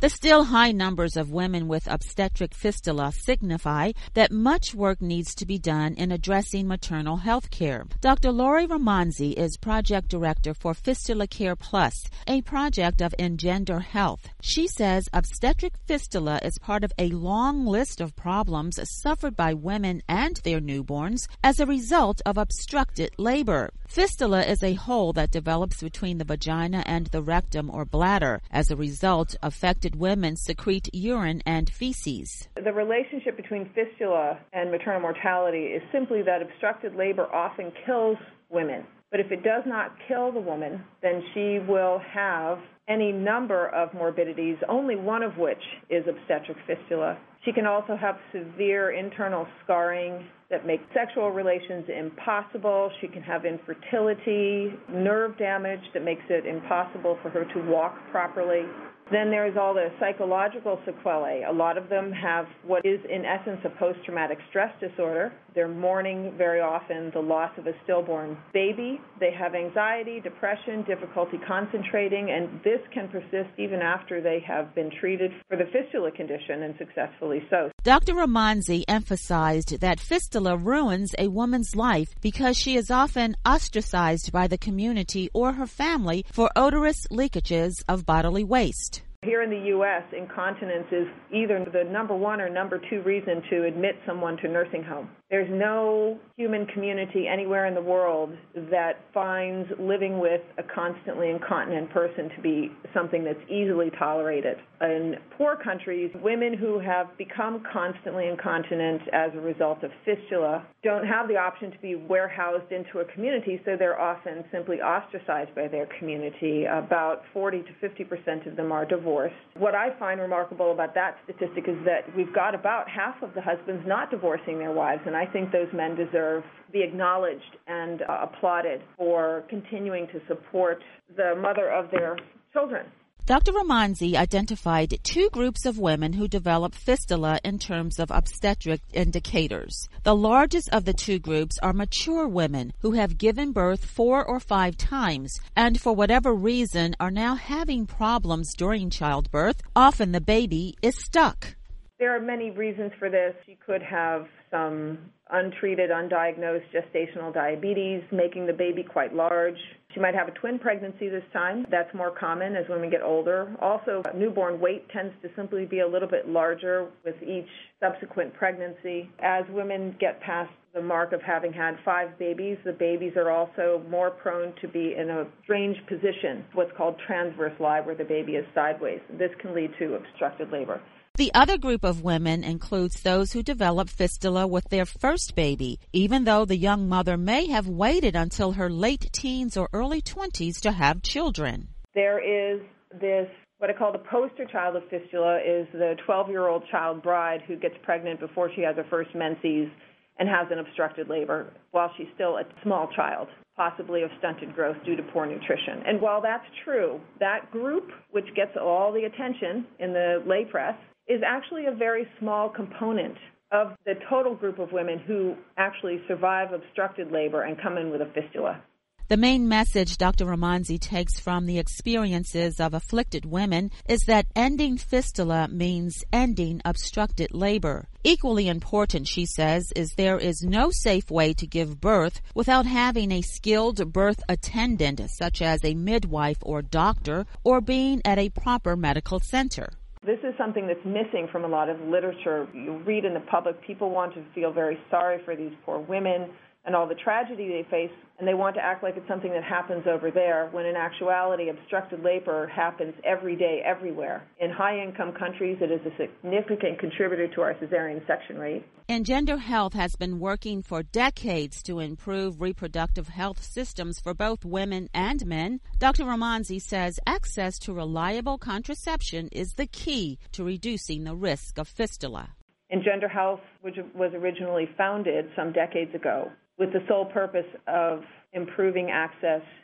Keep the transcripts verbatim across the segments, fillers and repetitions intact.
The still high numbers of women with obstetric fistula signify that much work needs to be done in addressing maternal health care. Doctor Lori Romanzi is Project Director for Fistula Care Plus, a project of Engender Health. She says obstetric fistula is part of a long list of problems suffered by women and their newborns as a result of obstructed labor. Fistula is a hole that develops between the vagina and the rectum or bladder. As a result, affected women secrete urine and feces. The relationship between fistula and maternal mortality is simply that obstructed labor often kills women. But if it does not kill the woman, then she will have any number of morbidities, only one of which is obstetric fistula. She can also have severe internal scarring that makes sexual relations impossible. She can have infertility, nerve damage that makes it impossible for her to walk properly. Then there's all the psychological sequelae. A lot of them have what is in essence a post-traumatic stress disorder. They're mourning very often the loss of a stillborn baby. They have anxiety, depression, difficulty concentrating, and this can persist even after they have been treated for the fistula condition, and successfully so. Doctor Romanzi emphasized that fistula ruins a woman's life because she is often ostracized by the community or her family for odorous leakages of bodily waste. Here in the U S, incontinence is either the number one or number two reason to admit someone to nursing home. There's no human community anywhere in the world that finds living with a constantly incontinent person to be something that's easily tolerated. In poor countries, women who have become constantly incontinent as a result of fistula don't have the option to be warehoused into a community, so they're often simply ostracized by their community. About forty to fifty percent of them are divorced. What I find remarkable about that statistic is that we've got about half of the husbands not divorcing their wives, and I think those men deserve to be acknowledged and uh, applauded for continuing to support the mother of their children. Doctor Romanzi identified two groups of women who develop fistula in terms of obstetric indicators. The largest of the two groups are mature women who have given birth four or five times and for whatever reason are now having problems during childbirth. Often the baby is stuck. There are many reasons for this. She could have some untreated, undiagnosed gestational diabetes, making the baby quite large. She might have a twin pregnancy this time. That's more common as women get older. Also, newborn weight tends to simply be a little bit larger with each subsequent pregnancy. As women get past the mark of having had five babies, the babies are also more prone to be in a strange position, what's called transverse lie, where the baby is sideways. This can lead to obstructed labor. The other group of women includes those who develop fistula with their first baby, even though the young mother may have waited until her late teens or early twenties to have children. There is this, what I call the poster child of fistula, is the twelve-year-old child bride who gets pregnant before she has her first menses and has an obstructed labor while she's still a small child, possibly of stunted growth due to poor nutrition. And while that's true, that group, which gets all the attention in the lay press, is actually a very small component of the total group of women who actually survive obstructed labor and come in with a fistula. The main message Doctor Romanzi takes from the experiences of afflicted women is that ending fistula means ending obstructed labor. Equally important, she says, is there is no safe way to give birth without having a skilled birth attendant, such as a midwife or doctor, or being at a proper medical center. This is something that's missing from a lot of literature. You read in the public, people want to feel very sorry for these poor women and all the tragedy they face, and they want to act like it's something that happens over there, when in actuality obstructed labor happens every day, everywhere. In high-income countries, it is a significant contributor to our cesarean section rate. Engender Health has been working for decades to improve reproductive health systems for both women and men. Doctor Romanzi says access to reliable contraception is the key to reducing the risk of fistula. Engender Health, which was originally founded some decades ago, with the sole purpose of improving access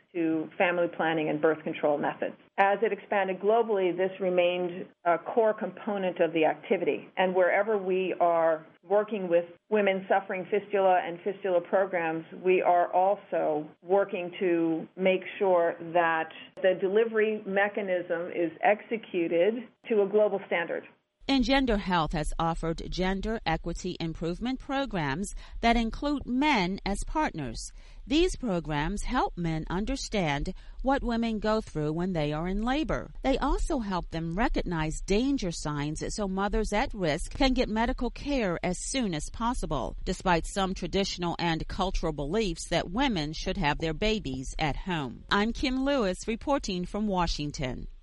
to family planning and birth control methods. As it expanded globally, this remained a core component of the activity. And wherever we are working with women suffering fistula and fistula programs, we are also working to make sure that the delivery mechanism is executed to a global standard. Engender Health has offered gender equity improvement programs that include men as partners. These programs help men understand what women go through when they are in labor. They also help them recognize danger signs so mothers at risk can get medical care as soon as possible, despite some traditional and cultural beliefs that women should have their babies at home. I'm Kim Lewis reporting from Washington.